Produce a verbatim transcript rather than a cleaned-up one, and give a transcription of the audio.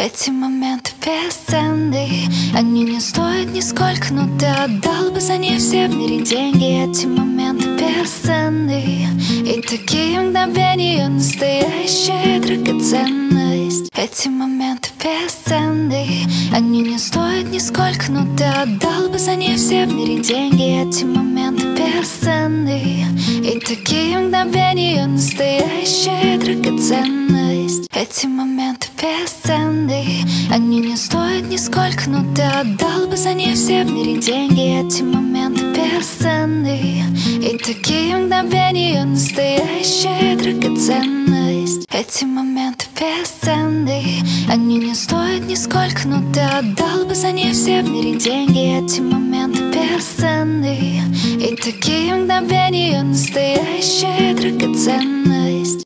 Эти моменты бесценны, они не стоят нисколько, но ты отдал бы за них все в мире деньги. Эти моменты бесценны, и такие мгновения настоящая драгоценность. Эти моменты бесценны, они не стоят нисколько, но ты отдал бы за них все в мире деньги. Эти моменты бесценны, и такие мгновения настоящая драгоценность. Эти моменты бесценны, они не стоят нисколько, но ты отдал бы за них все в мире деньги. Эти моменты бесценны, и такие мгновения настоящая драгоценность. Эти моменты бесценны, они не стоят нисколько, но ты отдал бы за них все в мире деньги. Эти моменты бесценны, и такие мгновения настоящая драгоценность.